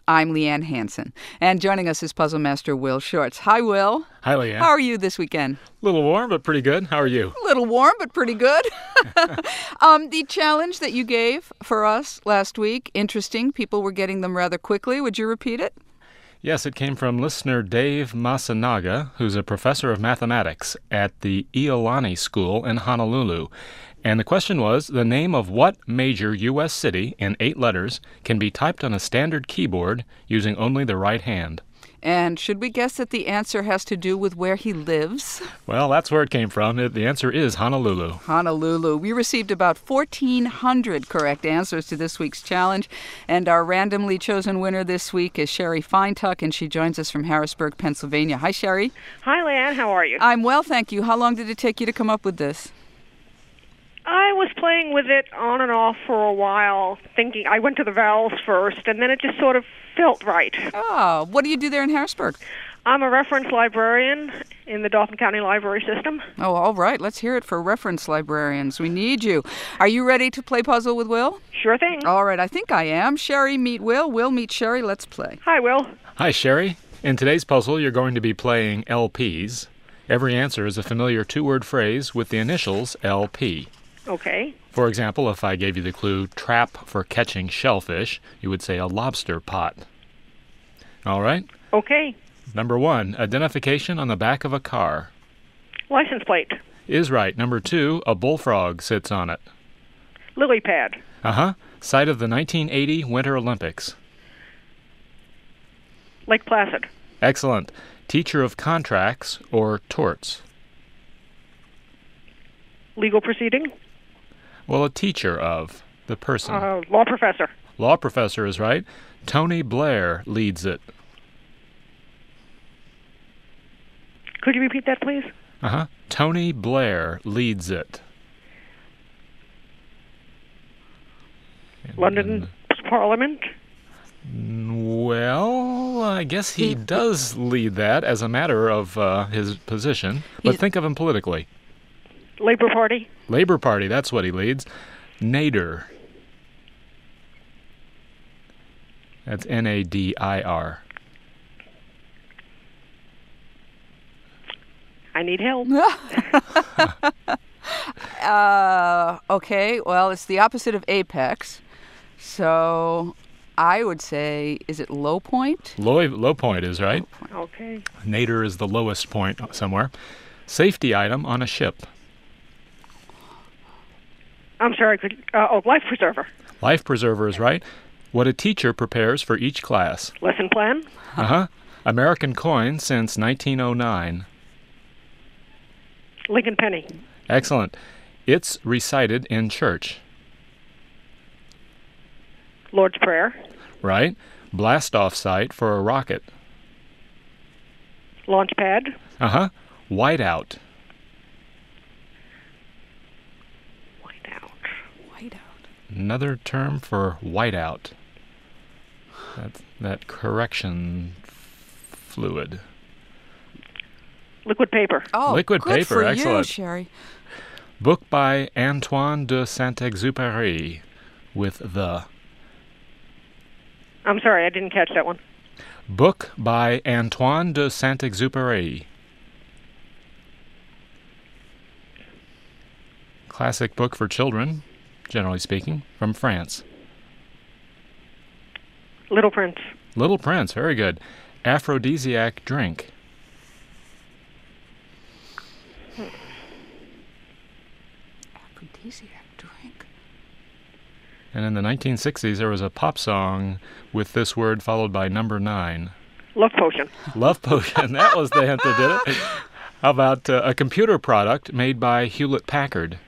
I'm Leanne Hansen. And joining us is puzzle master Will Shortz. Hi, Will. Hi, Leanne. How are you this weekend? A little warm, but pretty good. How are you? A little warm, but pretty good. The challenge that you gave for us last week, interesting. People were getting them rather quickly. Would you repeat it? Yes, it came from listener Dave Masanaga, who's a professor of mathematics at the Iolani School in Honolulu. And the question was, the name of what major U.S. city in 8 letters can be typed on a standard keyboard using only the right hand? And should we guess that the answer has to do with where he lives? Well, that's where it came from. The answer is Honolulu. Honolulu. We received about 1,400 correct answers to this week's challenge, and our randomly chosen winner this week is Sherry Feintuck, and she joins us from Harrisburg, Pennsylvania. Hi, Sherry. Hi, Leanne. How are you? I'm well, thank you. How long did it take you to come up with this? I was playing with it on and off for a while, thinking I went to the vowels first, and then it just sort of felt right. Oh, what do you do there in Harrisburg? I'm a reference librarian in the Dauphin County Library System. Oh, all right. Let's hear it for reference librarians. We need you. Are you ready to play puzzle with Will? Sure thing. All right, I think I am. Sherry, meet Will. Will, meet Sherry. Let's play. Hi, Will. Hi, Sherry. In today's puzzle, you're going to be playing LPs. Every answer is a familiar 2-word phrase with the initials LP. Okay. For example, if I gave you the clue trap for catching shellfish, you would say a lobster pot. All right? Okay. Number 1, identification on the back of a car. License plate. Is right. Number 2, a bullfrog sits on it. Lily pad. Uh-huh. Site of the 1980 Winter Olympics. Lake Placid. Excellent. Teacher of contracts or torts. Legal proceeding. Well, a teacher of, the person. Law professor. Law professor is right. Tony Blair leads it. Could you repeat that, please? Uh-huh. Tony Blair leads it. London Parliament. Well, I guess he does lead that as a matter of his position. But think of him politically. Labor Party. Labor Party, that's what he leads. Nadir. That's N-A-D-I-R. I need help. Okay, well, it's the opposite of apex. So I would say, is it low point? Low point is right. Okay. Nadir is the lowest point somewhere. Safety item on a ship. I'm sorry, life preserver. Life preserver is right. What a teacher prepares for each class. Lesson plan. Uh-huh. American coin since 1909. Lincoln penny. Excellent. It's recited in church. Lord's Prayer. Right. Blast-off site for a rocket. Launch pad. Uh-huh. Whiteout. Another term for whiteout. That's that correction fluid. Liquid paper. Oh, liquid good paper, for excellent. You, Sherry. Book by Antoine de Saint-Exupéry with the. I'm sorry, I didn't catch that one. Book by Antoine de Saint-Exupéry. Classic book for children, generally speaking, from France. Little Prince. Little Prince, very good. Aphrodisiac drink. Aphrodisiac drink. And in the 1960s, there was a pop song with this word followed by number 9. Love potion. Love potion. That was the hint that did it. How about a computer product made by Hewlett-Packard?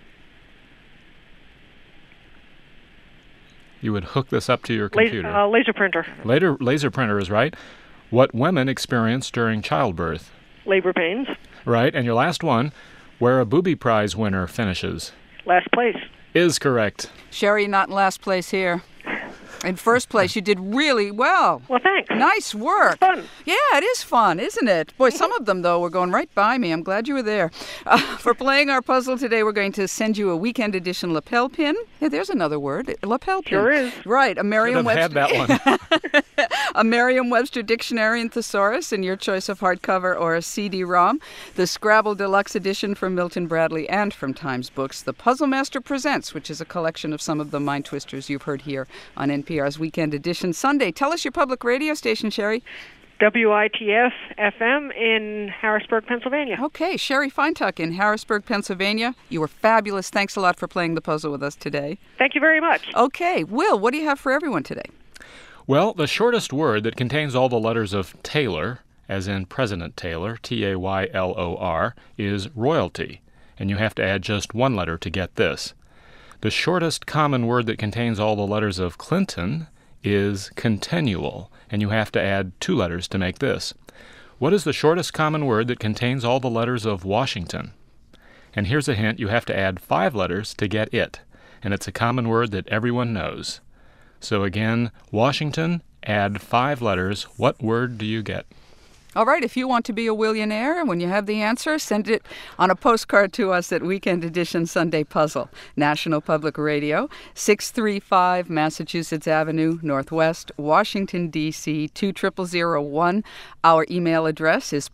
You would hook this up to your computer. Laser printer. Laser printer is right. What women experience during childbirth. Labor pains. Right. And your last one, where a booby prize winner finishes. Last place. Is correct. Sherry, not in last place here. In first place, you did really well. Well, thanks. Nice work. It's fun. Yeah, it is fun, isn't it? Boy, some of them, though, were going right by me. I'm glad you were there. For playing our puzzle today, we're going to send you a weekend edition lapel pin. Yeah, there's another word. Lapel pin. Sure is. Right. A Merriam-Webster. Should have had that one. A Merriam-Webster dictionary and thesaurus in your choice of hardcover or a CD-ROM. The Scrabble Deluxe Edition from Milton Bradley and from Times Books. The Puzzle Master Presents, which is a collection of some of the mind twisters you've heard here on NPR's Weekend Edition Sunday. Tell us your public radio station, Sherry. WITF FM in Harrisburg, Pennsylvania. Okay, Sherry Feintuck in Harrisburg, Pennsylvania. You were fabulous. Thanks a lot for playing the puzzle with us today. Thank you very much. Okay, Will, what do you have for everyone today? Well, the shortest word that contains all the letters of Taylor, as in President Taylor, Taylor, is royalty. And you have to add just one letter to get this. The shortest common word that contains all the letters of Clinton is continual, and you have to add two letters to make this. What is the shortest common word that contains all the letters of Washington? And here's a hint, you have to add 5 letters to get it, and it's a common word that everyone knows. So again, Washington, add 5 letters. What word do you get? All right, if you want to be a Willionaire, when you have the answer, send it on a postcard to us at Weekend Edition Sunday Puzzle, National Public Radio, 635 Massachusetts Avenue, Northwest, Washington, D.C., 20001. Our email address is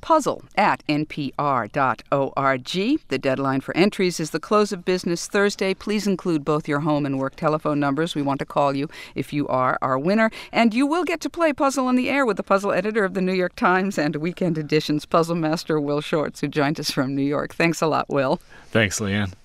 puzzle@npr.org. The deadline for entries is the close of business Thursday. Please include both your home and work telephone numbers. We want to call you if you are our winner. And you will get to play Puzzle on the Air with the puzzle editor of the New York Times and Weekend Edition's puzzle master, Will Shortz, who joined us from New York. Thanks a lot, Will. Thanks, Leanne.